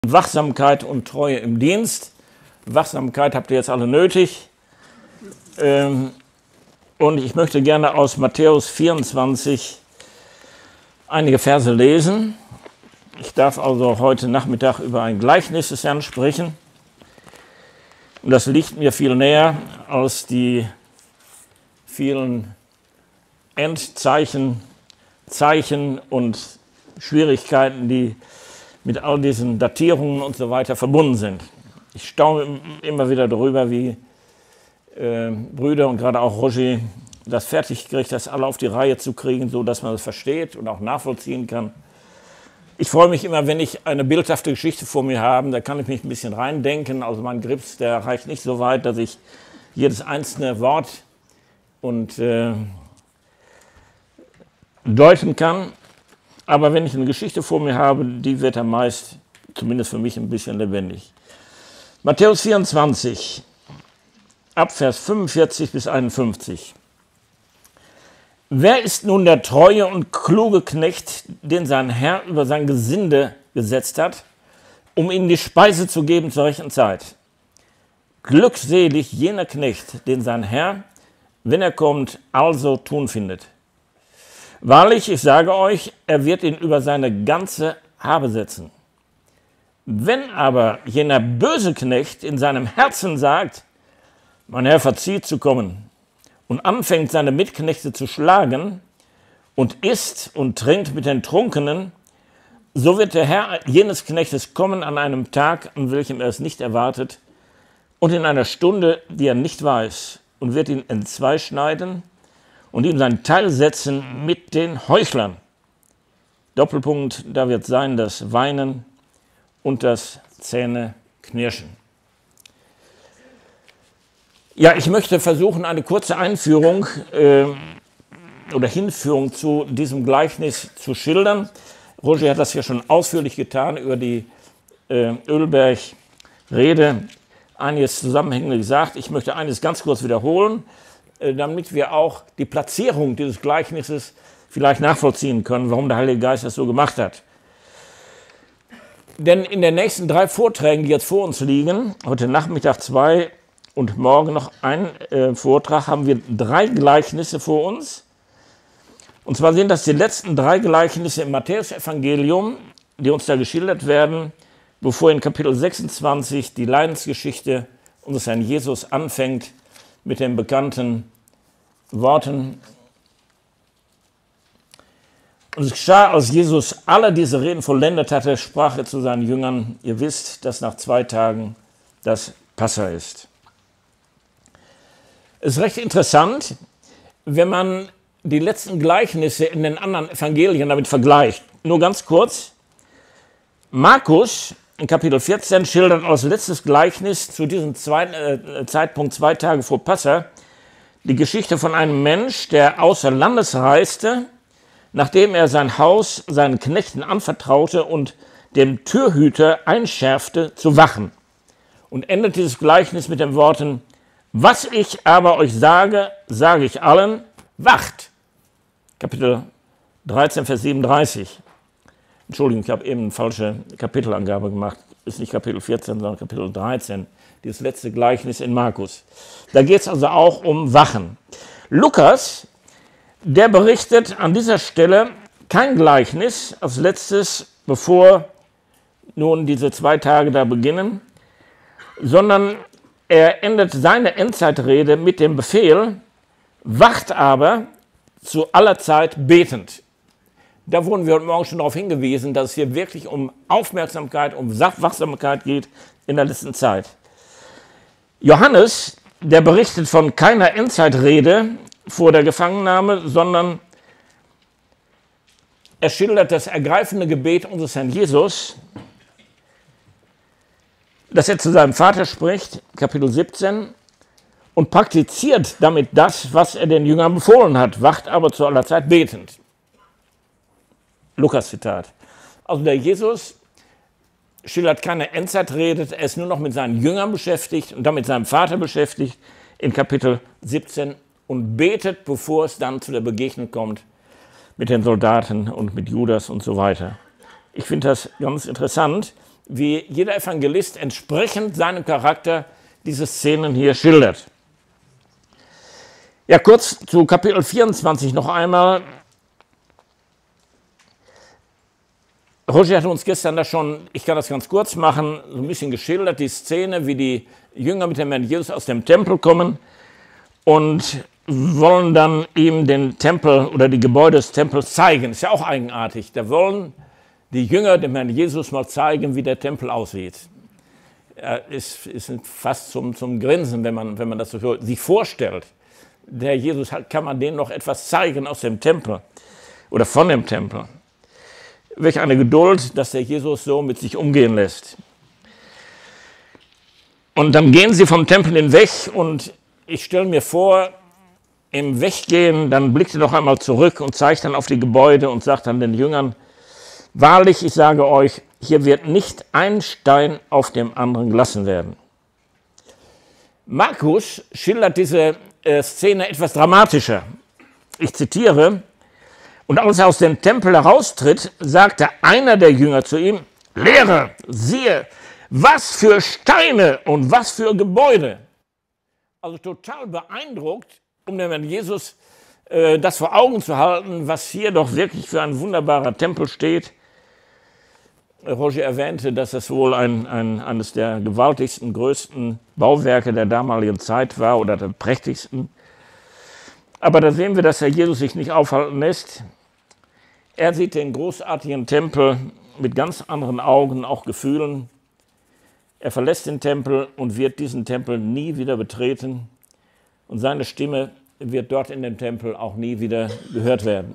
Wachsamkeit und Treue im Dienst. Wachsamkeit habt ihr jetzt alle nötig. Und ich möchte gerne aus Matthäus 24 einige Verse lesen. Ich darf also heute Nachmittag über ein Gleichnis des Herrn sprechen. Und das liegt mir viel näher als die vielen Endzeichen, Zeichen und Schwierigkeiten, die mit all diesen Datierungen und so weiter verbunden sind. Ich staune immer wieder darüber, wie Brüder und gerade auch Roger das fertig gekriegt, das alle auf die Reihe zu kriegen, so dass man das versteht und auch nachvollziehen kann. Ich freue mich immer, wenn ich eine bildhafte Geschichte vor mir habe, da kann ich mich ein bisschen reindenken. Also mein Grips, der reicht nicht so weit, dass ich jedes einzelne Wort und deuten kann. Aber wenn ich eine Geschichte vor mir habe, die wird dann meist, zumindest für mich, ein bisschen lebendig. Matthäus 24, ab Vers 45 bis 51. Wer ist nun der treue und kluge Knecht, den sein Herr über sein Gesinde gesetzt hat, um ihnen die Speise zu geben zur rechten Zeit? Glückselig jener Knecht, den sein Herr, wenn er kommt, also tun findet. Wahrlich, ich sage euch, er wird ihn über seine ganze Habe setzen. Wenn aber jener böse Knecht in seinem Herzen sagt, mein Herr verzieht zu kommen, und anfängt seine Mitknechte zu schlagen und isst und trinkt mit den Trunkenen, so wird der Herr jenes Knechtes kommen an einem Tag, an welchem er es nicht erwartet, und in einer Stunde, die er nicht weiß, und wird ihn entzwei schneiden und ihm sein Teil setzen mit den Heuchlern. Doppelpunkt, da wird sein das Weinen und das Zähneknirschen. Ja, ich möchte versuchen, eine kurze Einführung oder Hinführung zu diesem Gleichnis zu schildern. Roger hat das ja schon ausführlich getan über die Ölberg-Rede, einiges Zusammenhängende gesagt. Ich möchte eines ganz kurz wiederholen, damit wir auch die Platzierung dieses Gleichnisses vielleicht nachvollziehen können, warum der Heilige Geist das so gemacht hat. Denn in den nächsten 3 Vorträgen, die jetzt vor uns liegen, heute Nachmittag 2 und morgen noch ein Vortrag, haben wir 3 Gleichnisse vor uns. Und zwar sind das die letzten 3 Gleichnisse im Matthäus-Evangelium, die uns da geschildert werden, bevor in Kapitel 26 die Leidensgeschichte unseres Herrn Jesus anfängt mit den bekannten Worten. Und es geschah, als Jesus alle diese Reden vollendet hatte, sprach er zu seinen Jüngern, ihr wisst, dass nach 2 Tagen das Passa ist. Es ist recht interessant, wenn man die letzten Gleichnisse in den anderen Evangelien damit vergleicht. Nur ganz kurz. Markus in Kapitel 14 schildert als letztes Gleichnis zu diesem Zeitpunkt 2 Tage vor Passa die Geschichte von einem Mensch, der außer Landes reiste, nachdem er sein Haus seinen Knechten anvertraute und dem Türhüter einschärfte, zu wachen. Und endet dieses Gleichnis mit den Worten, was ich aber euch sage, sage ich allen, wacht. Kapitel 13, Vers 37. Entschuldigung, ich habe eben eine falsche Kapitelangabe gemacht. Ist nicht Kapitel 14, sondern Kapitel 13. Dieses letzte Gleichnis in Markus. Da geht es also auch um Wachen. Lukas, der berichtet an dieser Stelle kein Gleichnis als letztes, bevor nun diese 2 Tage da beginnen, sondern er endet seine Endzeitrede mit dem Befehl, wacht aber zu aller Zeit betend. Da wurden wir heute Morgen schon darauf hingewiesen, dass es hier wirklich um Aufmerksamkeit, um Wachsamkeit geht in der letzten Zeit. Johannes, der berichtet von keiner Endzeitrede vor der Gefangennahme, sondern er schildert das ergreifende Gebet unseres Herrn Jesus, dass er zu seinem Vater spricht, Kapitel 17, und praktiziert damit das, was er den Jüngern befohlen hat, wacht aber zu aller Zeit betend. Lukas-Zitat. Also der Jesus schildert keine Endzeitrede, er ist nur noch mit seinen Jüngern beschäftigt und dann mit seinem Vater beschäftigt in Kapitel 17 und betet, bevor es dann zu der Begegnung kommt mit den Soldaten und mit Judas und so weiter. Ich finde das ganz interessant, wie jeder Evangelist entsprechend seinem Charakter diese Szenen hier schildert. Ja, kurz zu Kapitel 24 noch einmal. Roger hat uns gestern da schon, ich kann das ganz kurz machen, so ein bisschen geschildert, die Szene, wie die Jünger mit dem Herrn Jesus aus dem Tempel kommen und wollen dann ihm den Tempel oder die Gebäude des Tempels zeigen. Ist ja auch eigenartig. Da wollen die Jünger dem Herrn Jesus mal zeigen, wie der Tempel aussieht. Ist fast zum Grinsen, wenn man das so sich vorstellt. Der Jesus kann man denen noch etwas zeigen aus dem Tempel oder von dem Tempel. Welch eine Geduld, dass der Jesus so mit sich umgehen lässt. Und dann gehen sie vom Tempel hinweg und ich stelle mir vor, im Weggehen, dann blickt er noch einmal zurück und zeigt dann auf die Gebäude und sagt dann den Jüngern, wahrlich, ich sage euch, hier wird nicht ein Stein auf dem anderen gelassen werden. Markus schildert diese Szene etwas dramatischer. Ich zitiere, und als er aus dem Tempel heraustritt, sagte einer der Jünger zu ihm, Lehrer, siehe, was für Steine und was für Gebäude. Also total beeindruckt, um dem Herrn Jesus das vor Augen zu halten, was hier doch wirklich für ein wunderbarer Tempel steht. Roger erwähnte, dass es wohl eines der gewaltigsten, größten Bauwerke der damaligen Zeit war oder der prächtigsten. Aber da sehen wir, dass Herr Jesus sich nicht aufhalten lässt. Er sieht den großartigen Tempel mit ganz anderen Augen, auch Gefühlen. Er verlässt den Tempel und wird diesen Tempel nie wieder betreten. Und seine Stimme wird dort in dem Tempel auch nie wieder gehört werden.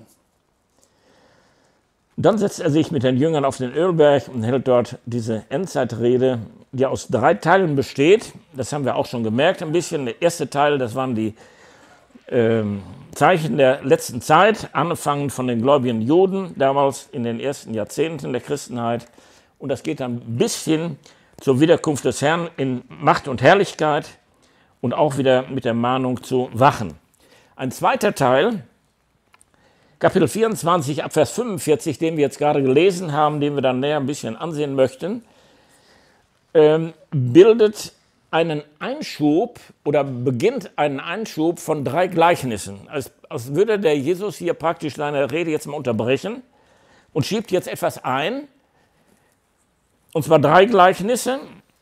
Dann setzt er sich mit den Jüngern auf den Ölberg und hält dort diese Endzeitrede, die aus 3 Teilen besteht. Das haben wir auch schon gemerkt ein bisschen. Der erste Teil, das waren die Zeichen der letzten Zeit, angefangen von den gläubigen Juden, damals in den ersten Jahrzehnten der Christenheit. Und das geht dann bis hin zur Wiederkunft des Herrn in Macht und Herrlichkeit und auch wieder mit der Mahnung zu wachen. Ein zweiter Teil, Kapitel 24, Abvers 45, den wir jetzt gerade gelesen haben, den wir dann näher ein bisschen ansehen möchten, bildet einen Einschub oder beginnt einen Einschub von 3 Gleichnissen. Als würde der Jesus hier praktisch seine Rede jetzt mal unterbrechen und schiebt jetzt etwas ein, und zwar 3 Gleichnisse,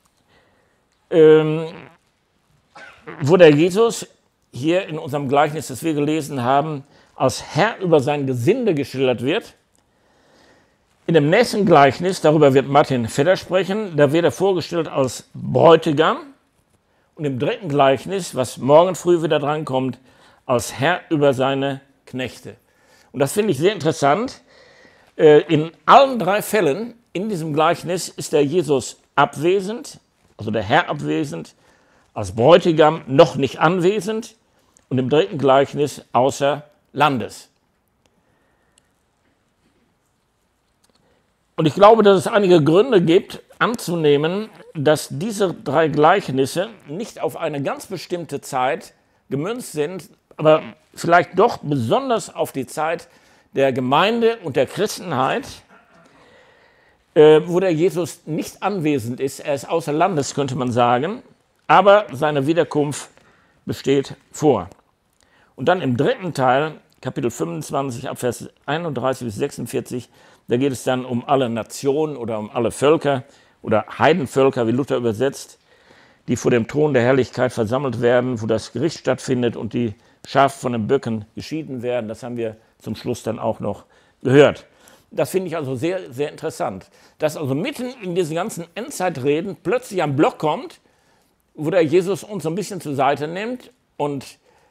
wo der Jesus hier in unserem Gleichnis, das wir gelesen haben, als Herr über sein Gesinde geschildert wird. In dem nächsten Gleichnis, darüber wird Martin Fedder sprechen, da wird er vorgestellt als Bräutigam. Und im dritten Gleichnis, was morgen früh wieder drankommt, als Herr über seine Knechte. Und das finde ich sehr interessant. In allen 3 Fällen in diesem Gleichnis ist der Jesus abwesend, also der Herr abwesend, als Bräutigam noch nicht anwesend und im dritten Gleichnis außer Landes. Und ich glaube, dass es einige Gründe gibt, anzunehmen, dass diese 3 Gleichnisse nicht auf eine ganz bestimmte Zeit gemünzt sind, aber vielleicht doch besonders auf die Zeit der Gemeinde und der Christenheit, wo der Jesus nicht anwesend ist. Er ist außer Landes, könnte man sagen, aber seine Wiederkunft besteht vor. Und dann im dritten Teil, Kapitel 25, Abvers 31 bis 46, da geht es dann um alle Nationen oder um alle Völker oder Heidenvölker, wie Luther übersetzt, die vor dem Thron der Herrlichkeit versammelt werden, wo das Gericht stattfindet und die Schafe von den Böcken geschieden werden. Das haben wir zum Schluss dann auch noch gehört. Das finde ich also sehr, sehr interessant, dass also mitten in diesen ganzen Endzeitreden plötzlich ein Block kommt, wo der Jesus uns so ein bisschen zur Seite nimmt und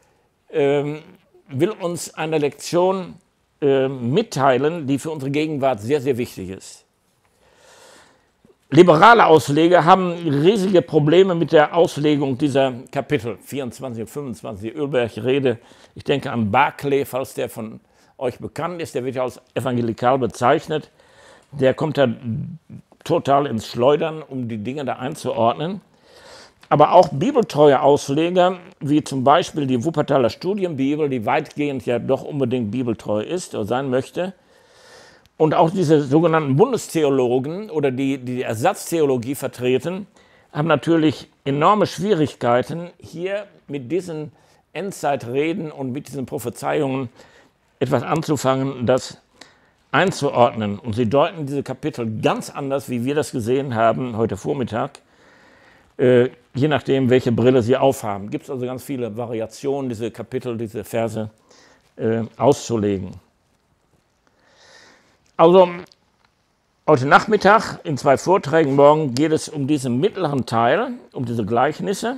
will uns eine Lektion mitteilen, die für unsere Gegenwart sehr, sehr wichtig ist. Liberale Ausleger haben riesige Probleme mit der Auslegung dieser Kapitel 24 und 25, die Ölberg-Rede. Ich denke an Barclay, falls der von euch bekannt ist, der wird ja als evangelikal bezeichnet. Der kommt da total ins Schleudern, um die Dinge da einzuordnen. Aber auch bibeltreue Ausleger, wie zum Beispiel die Wuppertaler Studienbibel, die weitgehend ja doch unbedingt bibeltreu ist oder sein möchte, und auch diese sogenannten Bundestheologen oder die Ersatztheologie vertreten, haben natürlich enorme Schwierigkeiten, hier mit diesen Endzeitreden und mit diesen Prophezeiungen etwas anzufangen, das einzuordnen. Und sie deuten diese Kapitel ganz anders, wie wir das gesehen haben heute Vormittag, je nachdem, welche Brille sie aufhaben. Gibt es also ganz viele Variationen, diese Kapitel, diese Verse auszulegen. Also heute Nachmittag in 2 Vorträgen morgen geht es um diesen mittleren Teil, um diese Gleichnisse,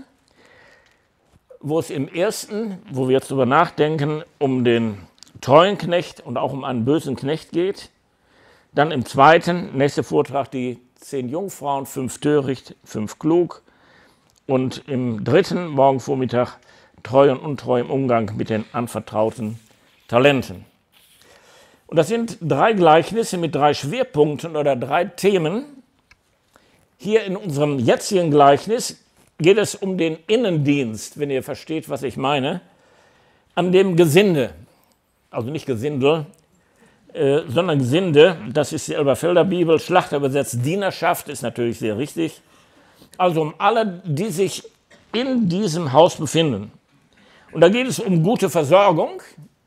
wo es im ersten, wo wir jetzt darüber nachdenken, um den treuen Knecht und auch um einen bösen Knecht geht. Dann im zweiten, nächster Vortrag, die 10 Jungfrauen, 5 töricht, 5 klug. Und im dritten, morgen Vormittag, treu und untreu im Umgang mit den anvertrauten Talenten. Und das sind 3 Gleichnisse mit 3 Schwerpunkten oder 3 Themen. Hier in unserem jetzigen Gleichnis geht es um den Innendienst, wenn ihr versteht, was ich meine, an dem Gesinde. Also nicht Gesindel, sondern Gesinde, das ist die Elberfelder Bibel, Schlachter übersetzt Dienerschaft, ist natürlich sehr richtig. Also um alle, die sich in diesem Haus befinden. Und da geht es um gute Versorgung,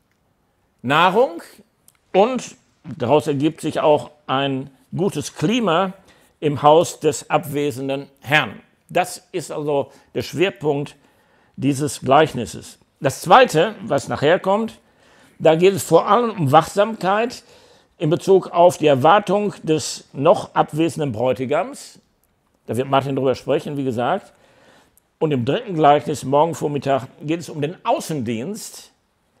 Nahrung und daraus ergibt sich auch ein gutes Klima im Haus des abwesenden Herrn. Das ist also der Schwerpunkt dieses Gleichnisses. Das Zweite, was nachher kommt, da geht es vor allem um Wachsamkeit in Bezug auf die Erwartung des noch abwesenden Bräutigams. Da wird Martin drüber sprechen, wie gesagt. Und im dritten Gleichnis, morgen Vormittag, geht es um den Außendienst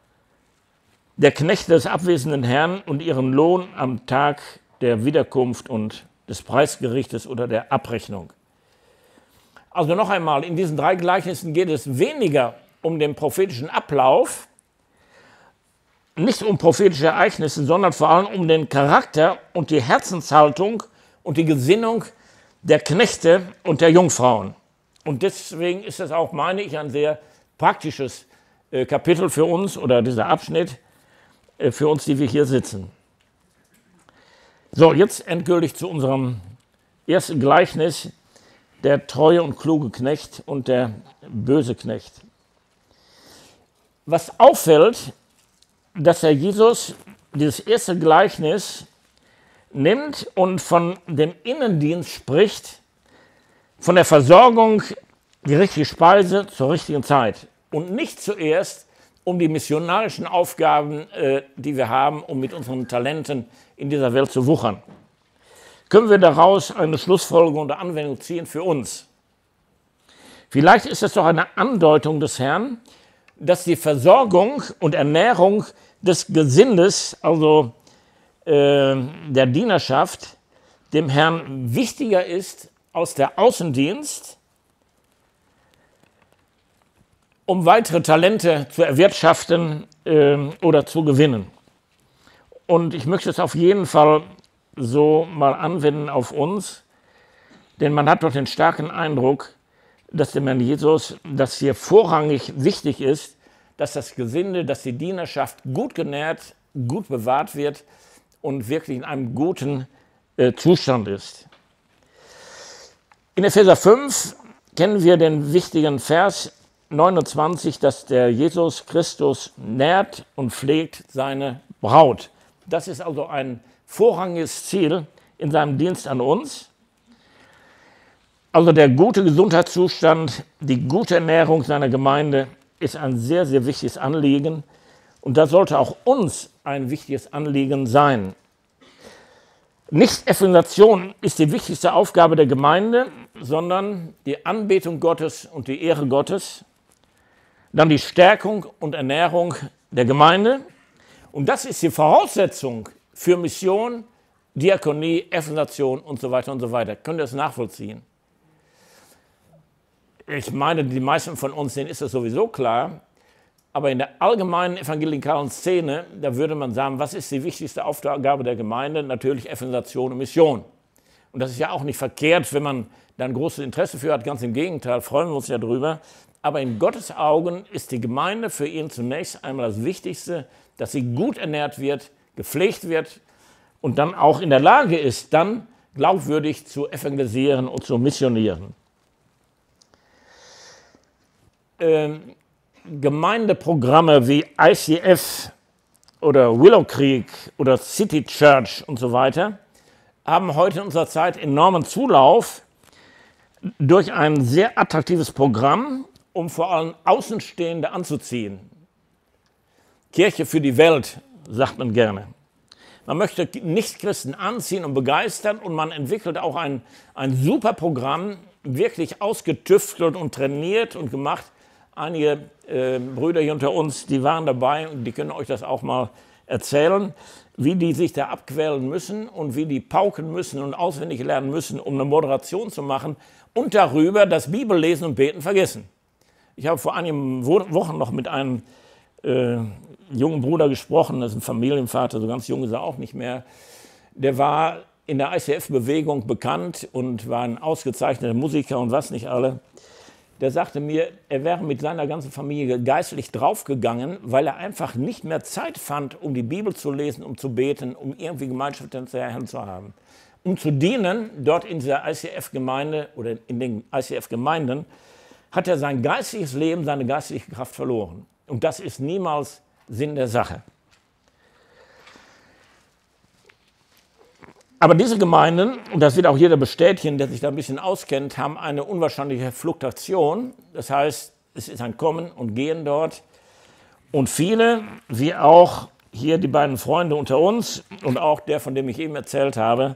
der Knechte des abwesenden Herrn und ihren Lohn am Tag der Wiederkunft und des Preisgerichtes oder der Abrechnung. Also noch einmal, in diesen 3 Gleichnissen geht es weniger um den prophetischen Ablauf, nicht um prophetische Ereignisse, sondern vor allem um den Charakter und die Herzenshaltung und die Gesinnung der Knechte und der Jungfrauen. Und deswegen ist das auch, meine ich, ein sehr praktisches Kapitel für uns oder dieser Abschnitt für uns, die wir hier sitzen. So, jetzt endgültig zu unserem ersten Gleichnis, der treue und kluge Knecht und der böse Knecht. Was auffällt, dass Herr Jesus dieses erste Gleichnis nimmt und von dem Innendienst spricht, von der Versorgung, die richtige Speise zur richtigen Zeit und nicht zuerst um die missionarischen Aufgaben, die wir haben, um mit unseren Talenten in dieser Welt zu wuchern. Können wir daraus eine Schlussfolgerung oder Anwendung ziehen für uns? Vielleicht ist es doch eine Andeutung des Herrn, dass die Versorgung und Ernährung des Gesindes, also der Dienerschaft, dem Herrn wichtiger ist als der Außendienst, um weitere Talente zu erwirtschaften oder zu gewinnen. Und ich möchte es auf jeden Fall so mal anwenden auf uns, denn man hat doch den starken Eindruck, dass dem Herrn Jesus das hier vorrangig wichtig ist, dass das Gesinde, dass die Dienerschaft gut genährt, gut bewahrt wird und wirklich in einem guten Zustand ist. In Epheser 5 kennen wir den wichtigen Vers 29, dass der Jesus Christus nährt und pflegt seine Braut. Das ist also ein vorrangiges Ziel in seinem Dienst an uns. Also der gute Gesundheitszustand, die gute Ernährung seiner Gemeinde ist ein sehr, sehr wichtiges Anliegen. Und das sollte auch uns ein wichtiges Anliegen sein. Nicht-Evangelisation ist die wichtigste Aufgabe der Gemeinde, sondern die Anbetung Gottes und die Ehre Gottes. Dann die Stärkung und Ernährung der Gemeinde. Und das ist die Voraussetzung für Mission, Diakonie, Evangelisation und so weiter und so weiter. Könnt ihr das nachvollziehen? Ich meine, die meisten von uns, denen ist das sowieso klar. Aber in der allgemeinen evangelikalen Szene, da würde man sagen, was ist die wichtigste Aufgabe der Gemeinde? Natürlich Evangelisation und Mission. Und das ist ja auch nicht verkehrt, wenn man da ein großes Interesse für hat. Ganz im Gegenteil, freuen wir uns ja drüber. Aber in Gottes Augen ist die Gemeinde für ihn zunächst einmal das Wichtigste, dass sie gut ernährt wird, gepflegt wird und dann auch in der Lage ist, dann glaubwürdig zu evangelisieren und zu missionieren. Gemeindeprogramme wie ICF oder Willow Creek oder City Church und so weiter haben heute in unserer Zeit enormen Zulauf durch ein sehr attraktives Programm, um vor allem Außenstehende anzuziehen. Kirche für die Welt, sagt man gerne. Man möchte Nichtchristen anziehen und begeistern und man entwickelt auch ein super Programm, wirklich ausgetüftelt und trainiert und gemacht. Einige Brüder hier unter uns, die waren dabei und die können euch das auch mal erzählen, wie die sich da abquälen müssen und wie die pauken müssen und auswendig lernen müssen, um eine Moderation zu machen und darüber das Bibellesen und Beten vergessen. Ich habe vor einigen Wochen noch mit einem jungen Bruder gesprochen, das ist ein Familienvater, so ganz jung ist er auch nicht mehr. Der war in der ICF-Bewegung bekannt und war ein ausgezeichneter Musiker und was nicht alle. Der sagte mir, er wäre mit seiner ganzen Familie geistlich draufgegangen, weil er einfach nicht mehr Zeit fand, um die Bibel zu lesen, um zu beten, um irgendwie Gemeinschaft mit dem Herrn zu haben. Um zu dienen, dort in dieser ICF-Gemeinde oder in den ICF-Gemeinden, hat er sein geistliches Leben, seine geistliche Kraft verloren. Und das ist niemals Sinn der Sache. Aber diese Gemeinden, und das wird auch jeder bestätigen, der sich da ein bisschen auskennt, haben eine unwahrscheinliche Fluktuation. Das heißt, es ist ein Kommen und Gehen dort. Und viele, wie auch hier die beiden Freunde unter uns und auch der, von dem ich eben erzählt habe,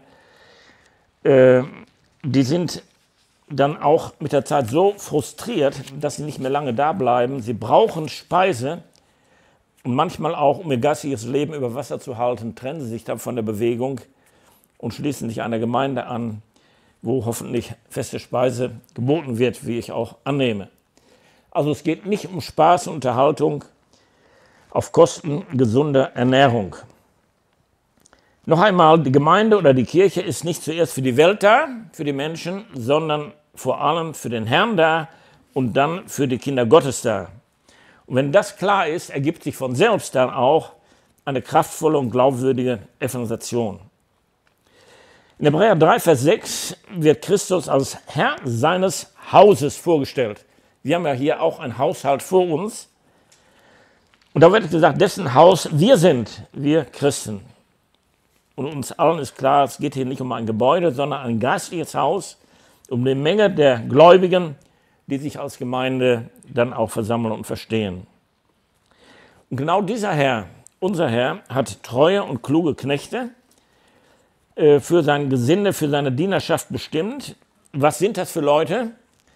die sind dann auch mit der Zeit so frustriert, dass sie nicht mehr lange da bleiben. Sie brauchen Speise und manchmal auch, um ihr geistiges Leben über Wasser zu halten, trennen sie sich dann von der Bewegung und schließen sich einer Gemeinde an, wo hoffentlich feste Speise geboten wird, wie ich auch annehme. Also es geht nicht um Spaß und Unterhaltung auf Kosten gesunder Ernährung. Noch einmal, die Gemeinde oder die Kirche ist nicht zuerst für die Welt da, für die Menschen, sondern vor allem für den Herrn da und dann für die Kinder Gottes da. Und wenn das klar ist, ergibt sich von selbst dann auch eine kraftvolle und glaubwürdige Evangelisation. In Hebräer 3, Vers 6 wird Christus als Herr seines Hauses vorgestellt. Wir haben ja hier auch ein Haushalt vor uns. Und da wird gesagt, dessen Haus wir sind, wir Christen. Und uns allen ist klar, es geht hier nicht um ein Gebäude, sondern ein geistliches Haus, um eine Menge der Gläubigen, die sich als Gemeinde dann auch versammeln und verstehen. Und genau dieser Herr, unser Herr, hat treue und kluge Knechte für sein Gesinde, für seine Dienerschaft bestimmt. Was sind das für Leute?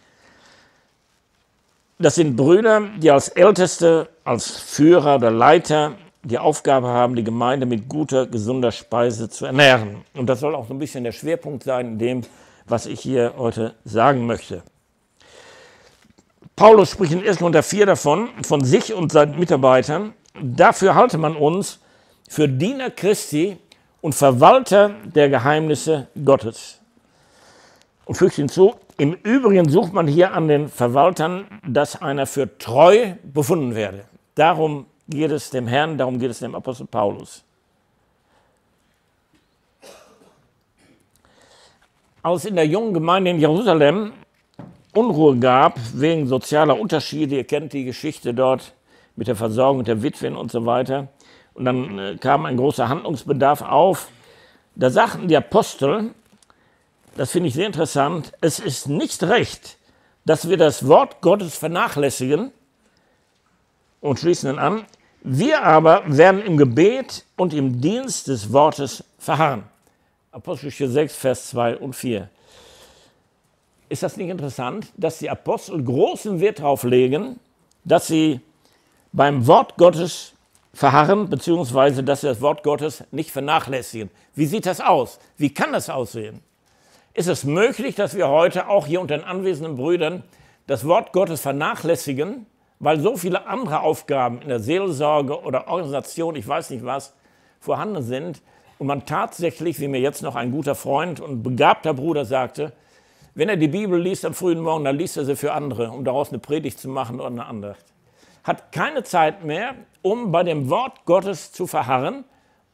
Das sind Brüder, die als Älteste, als Führer oder Leiter die Aufgabe haben, die Gemeinde mit guter, gesunder Speise zu ernähren. Und das soll auch so ein bisschen der Schwerpunkt sein in dem, was ich hier heute sagen möchte. Paulus spricht in 1. Korinther 4 davon, von sich und seinen Mitarbeitern. Dafür halte man uns für Diener Christi und Verwalter der Geheimnisse Gottes. Und fügt hinzu, im Übrigen sucht man hier an den Verwaltern, dass einer für treu befunden werde. Darum geht es dem Herrn, darum geht es dem Apostel Paulus. Als in der jungen Gemeinde in Jerusalem Unruhe gab wegen sozialer Unterschiede, ihr kennt die Geschichte dort mit der Versorgung der Witwen und so weiter, und dann kam ein großer Handlungsbedarf auf, da sagten die Apostel, das finde ich sehr interessant, es ist nicht recht, dass wir das Wort Gottes vernachlässigen und schließen dann an, wir aber werden im Gebet und im Dienst des Wortes verharren. Apostelgeschichte 6, Vers 2 und 4. Ist das nicht interessant, dass die Apostel großen Wert darauf legen, dass sie beim Wort Gottes verharren, beziehungsweise dass sie das Wort Gottes nicht vernachlässigen? Wie sieht das aus? Wie kann das aussehen? Ist es möglich, dass wir heute auch hier unter den anwesenden Brüdern das Wort Gottes vernachlässigen, weil so viele andere Aufgaben in der Seelsorge oder Organisation, ich weiß nicht was, vorhanden sind und man tatsächlich, wie mir jetzt noch ein guter Freund und begabter Bruder sagte, wenn er die Bibel liest am frühen Morgen, dann liest er sie für andere, um daraus eine Predigt zu machen oder eine Andacht. Hat keine Zeit mehr, um bei dem Wort Gottes zu verharren,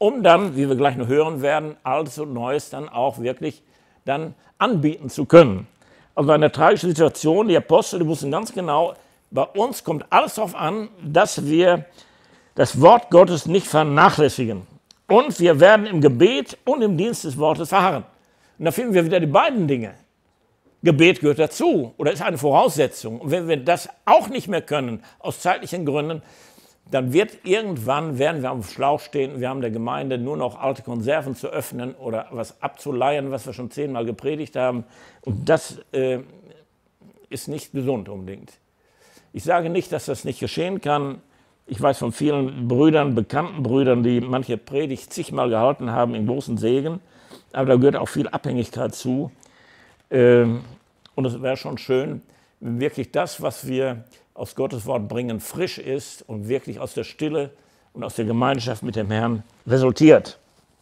um dann, wie wir gleich noch hören werden, Altes und Neues dann auch wirklich dann anbieten zu können. Also eine tragische Situation, die Apostel, die wussten ganz genau, bei uns kommt alles darauf an, dass wir das Wort Gottes nicht vernachlässigen. Und wir werden im Gebet und im Dienst des Wortes verharren. Und da finden wir wieder die beiden Dinge. Gebet gehört dazu oder ist eine Voraussetzung. Und wenn wir das auch nicht mehr können, aus zeitlichen Gründen, dann werden wir am Schlauch stehen, wir haben der Gemeinde nur noch alte Konserven zu öffnen oder was abzuleihen, was wir schon 10-mal gepredigt haben. Und das ist nicht gesund unbedingt. Ich sage nicht, dass das nicht geschehen kann. Ich weiß von vielen Brüdern, bekannten Brüdern, die manche Predigt zigmal gehalten haben, in großen Segen. Aber da gehört auch viel Abhängigkeit zu. Und es wäre schon schön, wenn wirklich das, was wir aus Gottes Wort bringen, frisch ist und wirklich aus der Stille und aus der Gemeinschaft mit dem Herrn resultiert.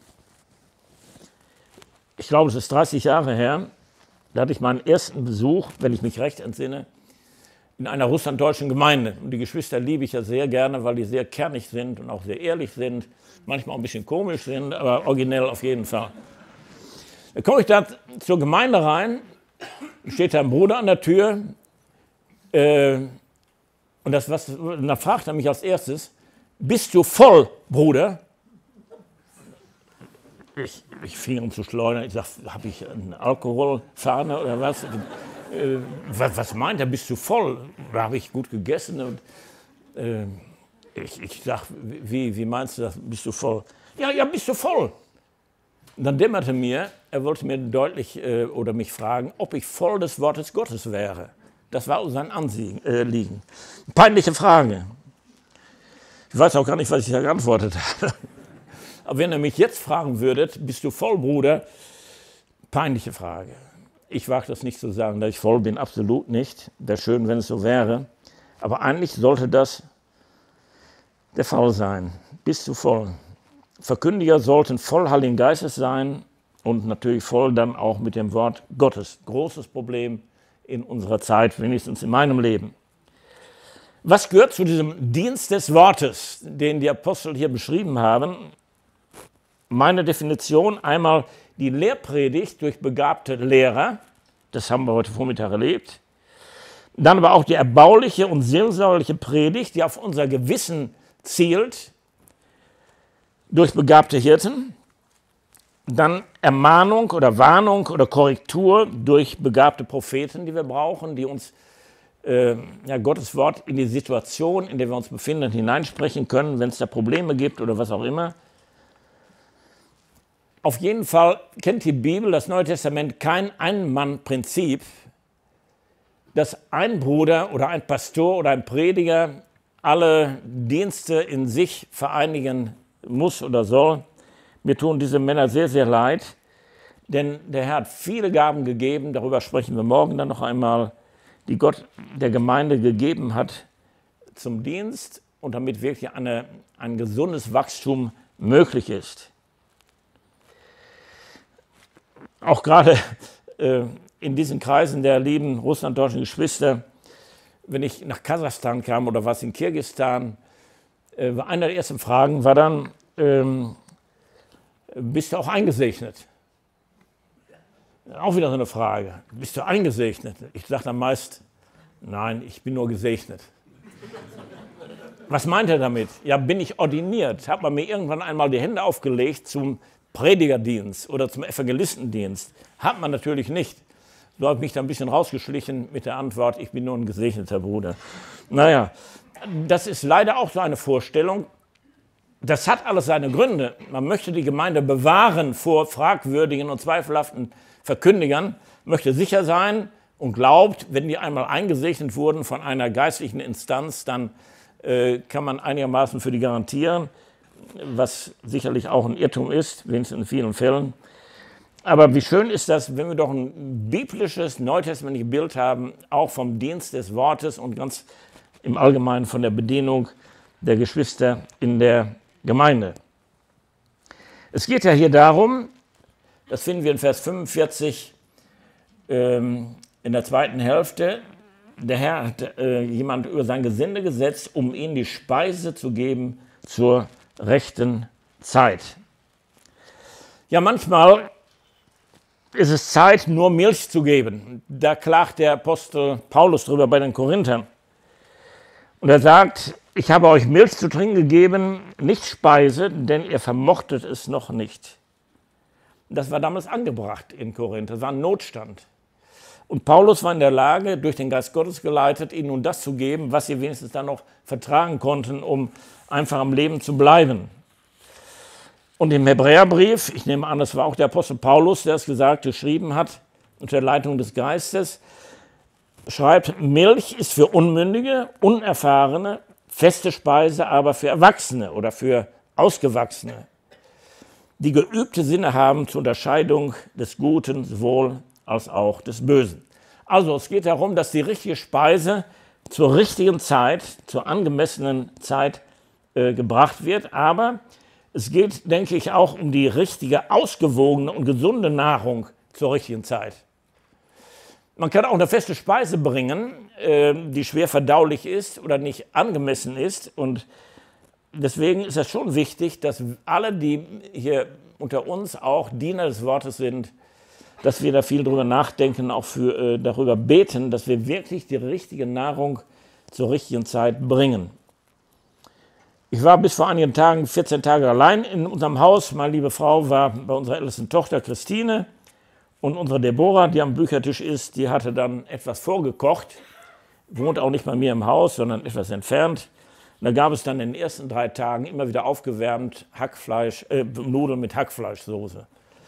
Ich glaube, es ist 30 Jahre her, da hatte ich meinen ersten Besuch, wenn ich mich recht entsinne, in einer russlanddeutschen Gemeinde. Und die Geschwister liebe ich ja sehr gerne, weil die sehr kernig sind und auch sehr ehrlich sind, manchmal auch ein bisschen komisch sind, aber originell auf jeden Fall. Da komme ich da zur Gemeinde rein, steht da ein Bruder an der Tür und dann fragt er mich als erstes, bist du voll, Bruder? Ich fing an zu schleudern, ich sage, habe ich eine Alkoholfahne oder was? Was meint er, bist du voll? Da habe ich gut gegessen und ich sage, wie meinst du das, bist du voll? Ja, bist du voll? Und dann dämmerte mir, er wollte mir deutlich oder mich fragen, ob ich voll des Wortes Gottes wäre. Das war sein Anliegen. Peinliche Frage. Ich weiß auch gar nicht, was ich da geantwortet habe. Aber wenn ihr mich jetzt fragen würdet, bist du voll, Bruder? Peinliche Frage. Ich wage das nicht zu sagen, dass ich voll bin, absolut nicht. Wäre schön, wenn es so wäre. Aber eigentlich sollte das der Fall sein. Bist du voll? Verkündiger sollten voll Heiligen Geistes sein und natürlich voll dann auch mit dem Wort Gottes. Großes Problem in unserer Zeit, wenigstens in meinem Leben. Was gehört zu diesem Dienst des Wortes, den die Apostel hier beschrieben haben? Meine Definition, einmal die Lehrpredigt durch begabte Lehrer, das haben wir heute Vormittag erlebt. Dann aber auch die erbauliche und seelsorgerliche Predigt, die auf unser Gewissen zielt, durch begabte Hirten. Dann Ermahnung oder Warnung oder Korrektur durch begabte Propheten, die wir brauchen, die uns Gottes Wort in die Situation, in der wir uns befinden, hineinsprechen können, wenn es da Probleme gibt oder was auch immer. Auf jeden Fall kennt die Bibel, das Neue Testament, kein Ein-Mann-Prinzip, dass ein Bruder oder ein Pastor oder ein Prediger alle Dienste in sich vereinigen muss oder soll. Mir tun diese Männer sehr, sehr leid, denn der Herr hat viele Gaben gegeben, darüber sprechen wir morgen dann noch einmal, die Gott der Gemeinde gegeben hat zum Dienst und damit wirklich ein gesundes Wachstum möglich ist. Auch gerade in diesen Kreisen der lieben russlanddeutschen Geschwister, wenn ich nach Kasachstan kam oder was in Kirgisistan, war eine der ersten Fragen war dann, bist du auch eingesegnet? Auch wieder so eine Frage. Bist du eingesegnet? Ich sage dann meist, nein, ich bin nur gesegnet. Was meint er damit? Ja, bin ich ordiniert? Hat man mir irgendwann einmal die Hände aufgelegt zum Predigerdienst oder zum Evangelistendienst? Hat man natürlich nicht. So habe ich mich da ein bisschen rausgeschlichen mit der Antwort, ich bin nur ein gesegneter Bruder. Naja, das ist leider auch so eine Vorstellung. Das hat alles seine Gründe. Man möchte die Gemeinde bewahren vor fragwürdigen und zweifelhaften Verkündigern, möchte sicher sein und glaubt, wenn die einmal eingesegnet wurden von einer geistlichen Instanz, dann kann man einigermaßen für die garantieren, was sicherlich auch ein Irrtum ist, wenigstens in vielen Fällen. Aber wie schön ist das, wenn wir doch ein biblisches, neutestamentliches Bild haben, auch vom Dienst des Wortes und ganz im Allgemeinen von der Bedienung der Geschwister in der Gemeinde. Es geht ja hier darum, das finden wir in Vers 45 in der zweiten Hälfte, der Herr hat jemand über sein Gesinde gesetzt, um ihnen die Speise zu geben zur rechten Zeit. Ja, manchmal ist es Zeit, nur Milch zu geben. Da klagt der Apostel Paulus drüber bei den Korinthern. Und er sagt, ich habe euch Milch zu trinken gegeben, nicht Speise, denn ihr vermochtet es noch nicht. Das war damals angebracht in Korinth, das war ein Notstand. Und Paulus war in der Lage, durch den Geist Gottes geleitet, ihnen nun das zu geben, was sie wenigstens dann noch vertragen konnten, um einfach am Leben zu bleiben. Und im Hebräerbrief, ich nehme an, das war auch der Apostel Paulus, der es geschrieben hat, unter der Leitung des Geistes, schreibt, Milch ist für Unmündige, Unerfahrene, feste Speise, aber für Erwachsene oder für Ausgewachsene, die geübte Sinne haben zur Unterscheidung des Guten sowohl als auch des Bösen. Also es geht darum, dass die richtige Speise zur richtigen Zeit, zur angemessenen Zeit gebracht wird, aber es geht, denke ich, auch um die richtige, ausgewogene und gesunde Nahrung zur richtigen Zeit. Man kann auch eine feste Speise bringen, die schwer verdaulich ist oder nicht angemessen ist. Und deswegen ist es schon wichtig, dass alle, die hier unter uns auch Diener des Wortes sind, dass wir da viel drüber nachdenken, auch darüber beten, dass wir wirklich die richtige Nahrung zur richtigen Zeit bringen. Ich war bis vor einigen Tagen 14 Tage allein in unserem Haus. Meine liebe Frau war bei unserer ältesten Tochter Christine und unsere Deborah, die am Büchertisch ist, die hatte dann etwas vorgekocht. Wohnt auch nicht bei mir im Haus, sondern etwas entfernt. Und da gab es dann in den ersten 3 Tagen immer wieder aufgewärmt Nudeln mit Hackfleischsoße.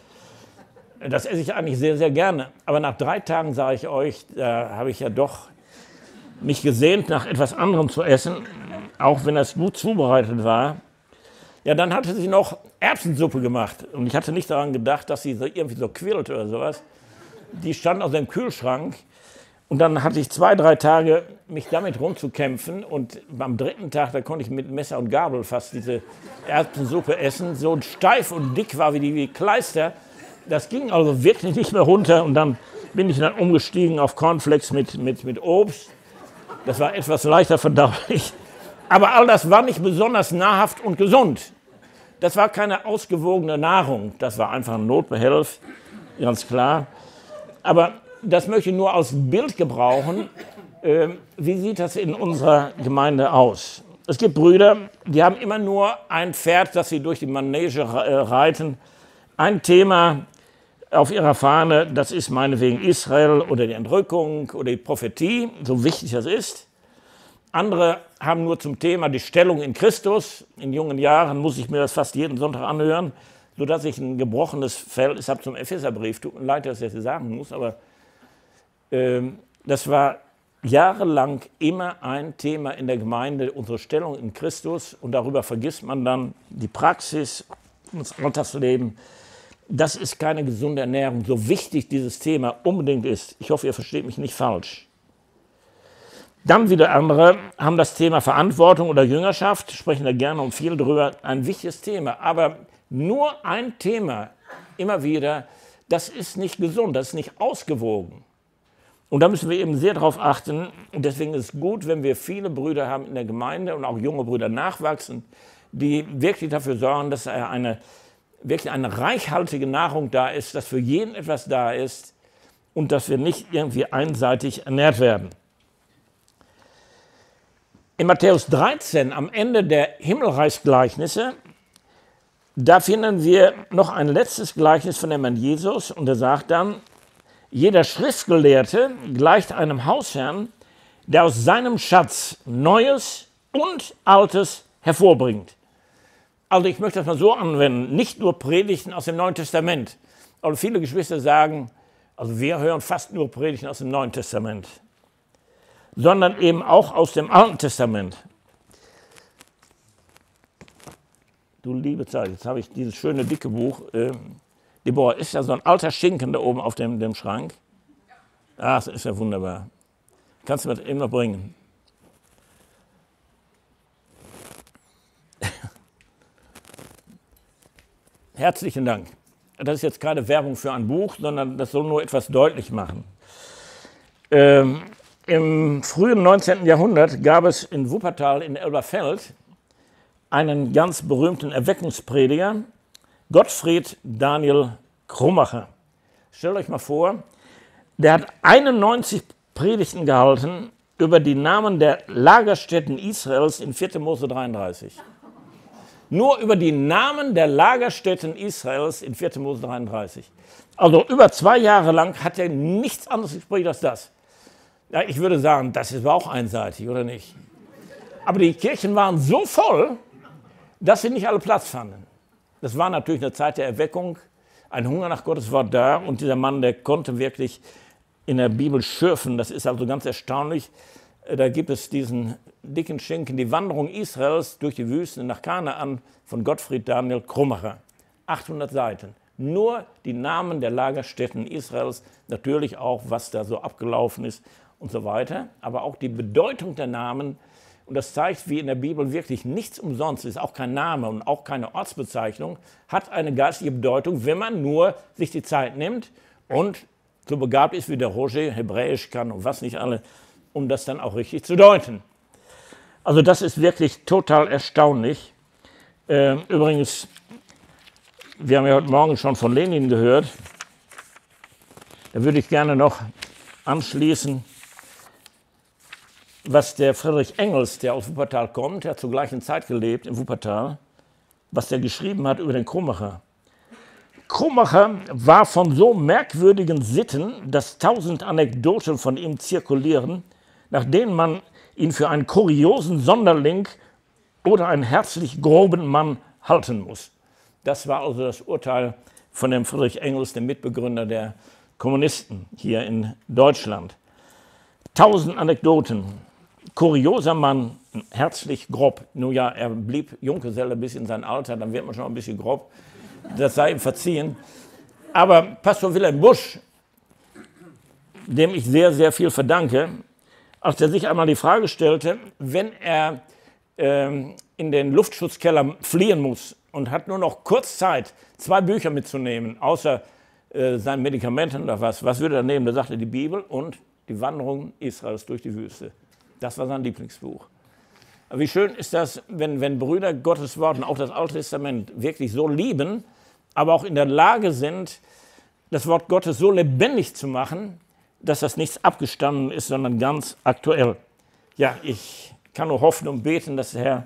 Das esse ich eigentlich sehr, sehr gerne. Aber nach 3 Tagen, sage ich euch, da habe ich ja doch mich gesehnt, nach etwas anderem zu essen, auch wenn das gut zubereitet war. Ja, dann hatte sie noch Erbsensuppe gemacht. Und ich hatte nicht daran gedacht, dass sie so irgendwie so quillt oder sowas. Die stand aus dem Kühlschrank. Und dann hatte ich 2, 3 Tage, mich damit rumzukämpfen. Und am 3. Tag, da konnte ich mit Messer und Gabel fast diese Erbsensuppe essen. So steif und dick war wie Kleister. Das ging also wirklich nicht mehr runter. Und dann bin ich dann umgestiegen auf Cornflakes mit Obst. Das war etwas leichter verdaulich. Aber all das war nicht besonders nahrhaft und gesund. Das war keine ausgewogene Nahrung. Das war einfach ein Notbehelf, ganz klar. Aber das möchte ich nur als Bild gebrauchen. Wie sieht das in unserer Gemeinde aus? Es gibt Brüder, die haben immer nur ein Pferd, das sie durch die Manege reiten. Ein Thema auf ihrer Fahne, das ist meinetwegen Israel oder die Entrückung oder die Prophetie, so wichtig das ist. Andere haben nur zum Thema die Stellung in Christus. In jungen Jahren muss ich mir das fast jeden Sonntag anhören, sodass ich ein gebrochenes Verhältnis habe zum Epheserbrief. Tut mir leid, dass ich das sagen muss, aber das war jahrelang immer ein Thema in der Gemeinde, unsere Stellung in Christus. Und darüber vergisst man dann die Praxis, das Alltagsleben. Das ist keine gesunde Ernährung, so wichtig dieses Thema unbedingt ist. Ich hoffe, ihr versteht mich nicht falsch. Dann wieder andere haben das Thema Verantwortung oder Jüngerschaft, sprechen da gerne und viel drüber, ein wichtiges Thema. Aber nur ein Thema, immer wieder, das ist nicht gesund, das ist nicht ausgewogen. Und da müssen wir eben sehr darauf achten. Und deswegen ist es gut, wenn wir viele Brüder haben in der Gemeinde und auch junge Brüder nachwachsen, die wirklich dafür sorgen, dass wirklich eine reichhaltige Nahrung da ist, dass für jeden etwas da ist und dass wir nicht irgendwie einseitig ernährt werden. In Matthäus 13, am Ende der Himmelreichsgleichnisse, da finden wir noch ein letztes Gleichnis von dem Herrn Jesus und er sagt dann, jeder Schriftgelehrte gleicht einem Hausherrn, der aus seinem Schatz Neues und Altes hervorbringt. Also ich möchte das mal so anwenden, nicht nur Predigten aus dem Neuen Testament. Aber viele Geschwister sagen, also wir hören fast nur Predigten aus dem Neuen Testament, sondern eben auch aus dem Alten Testament. Du liebe Zeit, jetzt habe ich dieses schöne dicke Buch. Deborah, ist ja so ein alter Schinken da oben auf dem Schrank. Ah, das ist ja wunderbar. Kannst du mir das eben noch bringen? Herzlichen Dank. Das ist jetzt keine Werbung für ein Buch, sondern das soll nur etwas deutlich machen. Im frühen 19. Jahrhundert gab es in Wuppertal in Elberfeld einen ganz berühmten Erweckungsprediger, Gottfried Daniel Krummacher. Stellt euch mal vor, der hat 91 Predigten gehalten über die Namen der Lagerstätten Israels in 4. Mose 33. Nur über die Namen der Lagerstätten Israels in 4. Mose 33. Also über 2 Jahre lang hat er nichts anderes gesprochen als das. Ja, ich würde sagen, das ist aber auch einseitig, oder nicht? Aber die Kirchen waren so voll, dass sie nicht alle Platz fanden. Das war natürlich eine Zeit der Erweckung, ein Hunger nach Gottes Wort da, und dieser Mann, der konnte wirklich in der Bibel schürfen. Das ist also ganz erstaunlich. Da gibt es diesen dicken Schinken, die Wanderung Israels durch die Wüste nach Kanaan von Gottfried Daniel Krummacher. 800 Seiten. Nur die Namen der Lagerstätten Israels, natürlich auch, was da so abgelaufen ist und so weiter, aber auch die Bedeutung der Namen. Und das zeigt, wie in der Bibel wirklich nichts umsonst ist, auch kein Name und auch keine Ortsbezeichnung, hat eine geistliche Bedeutung, wenn man nur sich die Zeit nimmt und so begabt ist wie der Roger, Hebräisch kann und was nicht alle, um das dann auch richtig zu deuten. Also das ist wirklich total erstaunlich. Übrigens, wir haben ja heute Morgen schon von Lenin gehört, da würde ich gerne noch anschließen, was der Friedrich Engels, der aus Wuppertal kommt, der hat zur gleichen Zeit gelebt in Wuppertal, was der geschrieben hat über den Krummacher. Krummacher war von so merkwürdigen Sitten, dass 1000 Anekdoten von ihm zirkulieren, nach denen man ihn für einen kuriosen Sonderling oder einen herzlich groben Mann halten muss. Das war also das Urteil von dem Friedrich Engels, dem Mitbegründer der Kommunisten hier in Deutschland. 1000 Anekdoten. Kurioser Mann, herzlich grob. Nun ja, er blieb Junggeselle bis in sein Alter, dann wird man schon ein bisschen grob. Das sei ihm verziehen. Aber Pastor Wilhelm Busch, dem ich sehr, sehr viel verdanke, als er sich einmal die Frage stellte, wenn er in den Luftschutzkeller fliehen muss und hat nur noch kurz Zeit, 2 Bücher mitzunehmen, außer seinen Medikamenten oder was würde er nehmen? Da sagte die Bibel und die Wanderung Israels durch die Wüste. Das war sein Lieblingsbuch. Aber wie schön ist das, wenn Brüder Gottes Wort und auch das Alte Testament wirklich so lieben, aber auch in der Lage sind, das Wort Gottes so lebendig zu machen, dass das nichts abgestanden ist, sondern ganz aktuell. Ja, ich kann nur hoffen und beten, dass der Herr